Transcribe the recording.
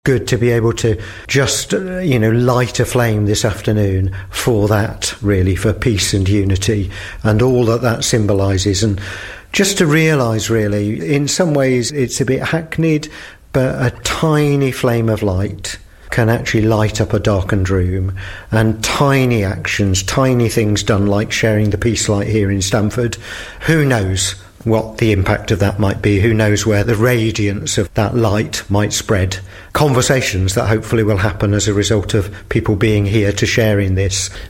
good to be able to just, light a flame this afternoon for that, really, for peace and unity and all that symbolises. And just to realise, really, in some ways it's a bit hackneyed, but a tiny flame of light can actually light up a darkened room, and tiny actions, tiny things done like sharing the peace light here in Stamford, who knows what the impact of that might be, who knows where the radiance of that light might spread. Conversations that hopefully will happen as a result of people being here to share in this.